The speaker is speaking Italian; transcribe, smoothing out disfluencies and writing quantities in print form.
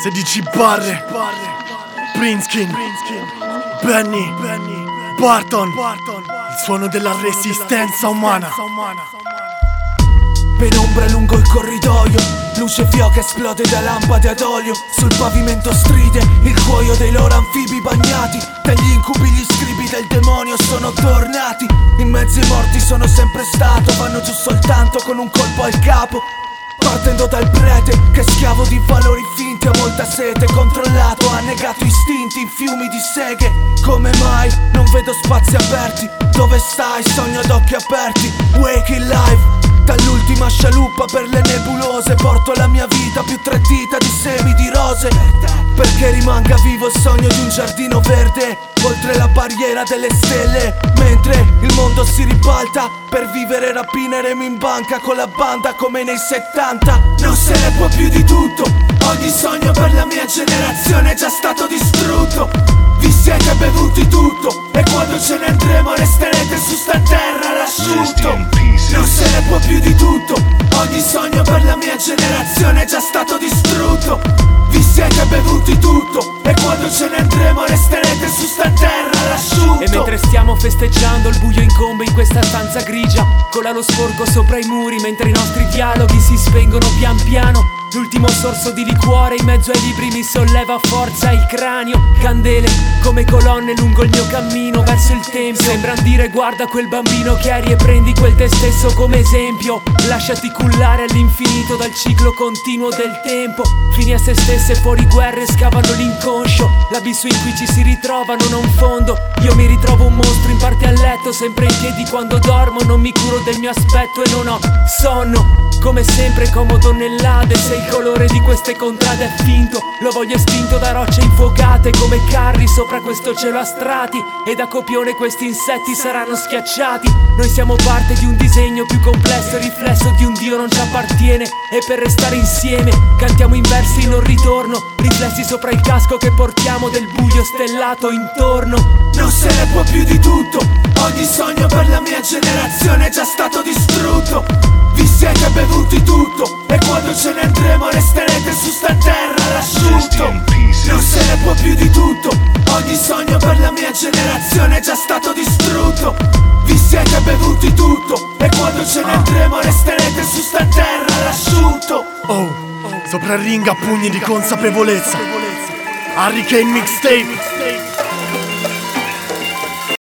16 barre, Prinskin, Benny, Barton, il suono della resistenza umana. Penombra lungo il corridoio, luce fioca esplode da lampade ad olio. Sul pavimento stride il cuoio dei loro anfibi bagnati. Dagli incubi gli scribi del demonio sono tornati. In mezzo ai morti sono sempre stato, vanno giù soltanto con un colpo al capo. Partendo dal prete, che schiavo di valori finti, ha molta sete, controllato, ha negato istinti in fiumi di seghe. Come mai non vedo spazi aperti? Dove stai? Sogno ad occhi aperti. Waking life, dall'ultima scialuppa per le nebulose, porto la mia vita più 3 dita di semi di rose. Perché rimanga vivo il sogno di un giardino verde, oltre la barriera delle stelle. Mentre il mondo si ribalta, per vivere rapine remo in banca con la banda come nei 70. Non se ne può più di tutto, ogni sogno per la mia generazione è già stato distrutto. Vi siete bevuti tutto e quando ce ne andremo resterete su sta terra l'asciutto. Non se ne può più di tutto, ogni sogno per la mia generazione è già stato distrutto. Vi siete bevuti tutto e quando ce ne andremo resterete su sta terra l'asciutto. E mentre stiamo festeggiando il buio incombe in questa stanza grigia, cola lo sporco sopra i muri mentre i nostri dialoghi si spengono pian piano. L'ultimo sorso di liquore in mezzo ai libri mi solleva a forza il cranio. Candele come colonne lungo il mio cammino verso il tempio. Sembran dire guarda quel bambino che eri e prendi quel te stesso come esempio. Lasciati cullare all'infinito dal ciclo continuo del tempo. Fini a se stesse fuori guerre scavano l'inconscio. L'abisso in cui ci si ritrova non ha un fondo. Io mi ritrovo un mostro in parte a letto, sempre in piedi quando dormo. Non mi curo del mio aspetto e non ho sonno. Come sempre como tonnellate, se il colore di queste contrade è finto, lo voglio estinto da rocce infuocate come carri sopra questo cielo a strati. E da copione questi insetti saranno schiacciati. Noi siamo parte di un disegno più complesso, riflesso di un Dio non ci appartiene. E per restare insieme cantiamo in versi non ritorno, riflessi sopra il casco che portiamo del buio stellato intorno. Non se ne può più di tutto, ogni sogno per la mia generazione è già stato distrutto. Vi siete bevuti tutto e quando ce ne andremo resterete su sta terra l'asciutto. Non se ne può più di tutto, ogni sogno per la mia generazione è già stato distrutto. Vi siete bevuti tutto e quando ce ne andremo resterete su sta terra l'asciutto. Oh, sopra il ring a pugni di consapevolezza, Hurricane Mixtape.